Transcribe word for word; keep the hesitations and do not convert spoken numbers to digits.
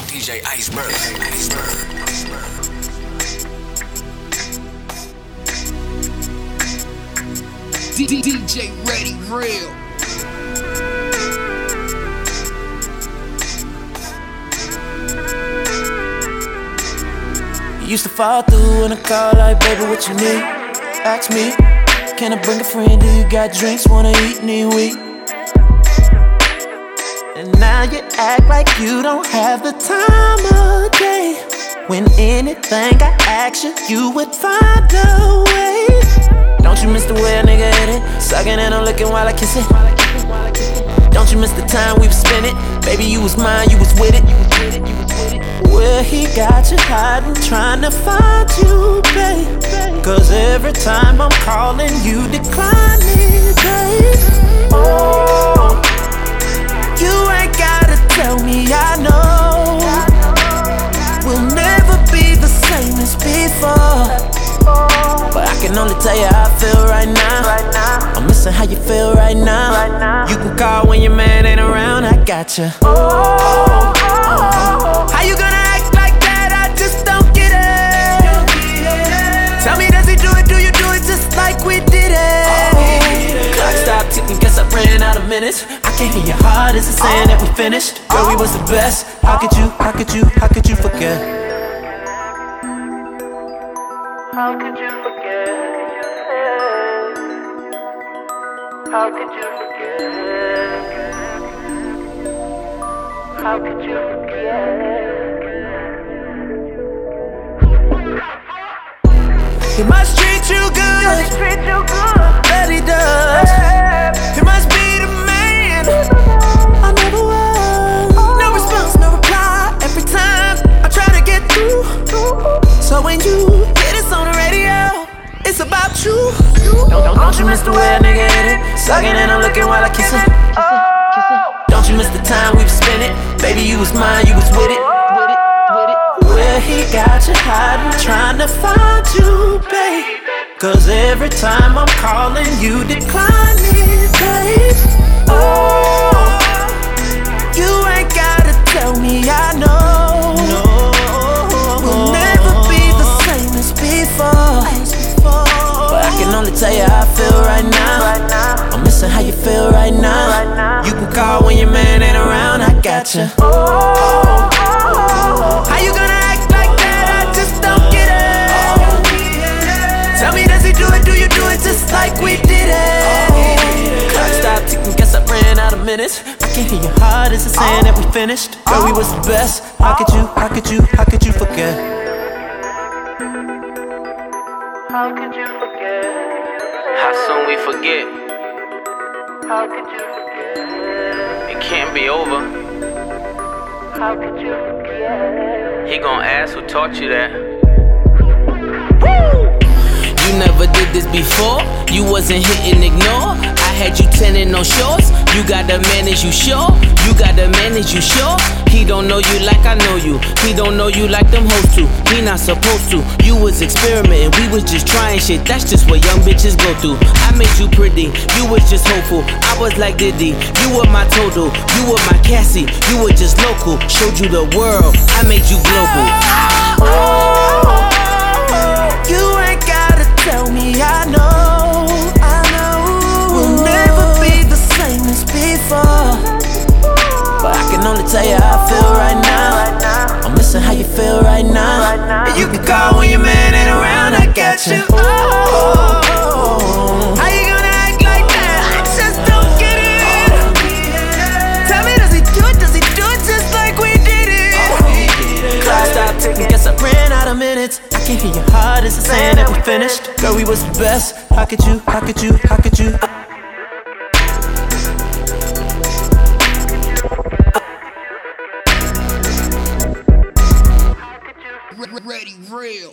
D J Iceberg. Iceberg. D J Ready Real. You used to fall through in a car like, baby, what you need? Ask me, can I bring a friend? Do you got drinks? Wanna eat? Need we? And now you act like you don't have the time of day, when anything I ask you, you would find a way. Don't you miss the way a nigga hit it? Sucking and I'm looking while I kiss it. Don't you miss the time we spent it? Baby, you was mine, you was with it. Where he got you hiding, trying to find you, babe. Cause every time I'm calling, you decline it, babe. Oh, you ain't gotta tell me, I know. We'll never be the same as before. But I can only tell you how I feel right now. I'm missing how you feel right now. You can call when your man ain't around, I got you. Oh, how you gonna act like that? I just don't get it. Tell me, does he do it? Do you do it just like we did it? Clock stopped ticking, guess I ran out of minutes. I can't hear your heart, is it saying that we finished? Girl, we was the best. How could you, how could you, how could you forget? How could you forget? How could you forget? How could you forget? He must treat you good, treat you good. That he does. He must be the man I never was. No response, no reply. Every time I try to get through. So when you hit us on the radio, it's about you. Don't, don't, don't you miss the way a nigga hit it? Sucking and I'm looking while I kiss it. Don't you miss the time we've spent it? Baby, you was mine, you was with it. Where he got you hiding, trying to find you, babe. Cause every time I'm calling, you decline it, babe. Oh, you ain't gotta tell me, I know. We'll never be the same as before. But I can only tell you how I feel right now. I'm missing how you feel right now. You can call when your man ain't around, I got you. Oh, how you gonna act like that? I just don't get it. Tell me, does he do it? Do you do it just like we did it? Clock stopped ticking, guess I ran out of minutes. I can't hear your heart, is it saying that we finished? Girl, we was the best. How could you, how could you, how could you forget? How could you forget? How soon we forget? How could you forget? It can't be over. How could you forget? He gon' ask who taught you that. Woo! You never did this before, you wasn't hitting ignore. I had you tenning on shorts, you gotta manage, you sure? You gotta manage, you sure? He don't know you like I know you, he don't know you like them hoes do. He not supposed to, you was experimenting, we was just trying shit. That's just what young bitches go through. I made you pretty, you was just hopeful. I was like Diddy, you were my Toto, you were my Cassie, you were just local. Showed you the world, I made you global. Oh, you ain't gotta tell me, I know, I know. We'll never be the same as before. But I can only tell you how I feel right now. I'm missing how you feel right now. And you can call when your man ain't around, I got you. Oh, how you gonna act like that? I just don't get it. Tell me, does he do it? Does he do it just like we did it? Clock stopped ticking, guess I ran out of minutes. I can't hear your heart, is it saying that we finished? Girl, we was the best. How could you, how could you, how could you?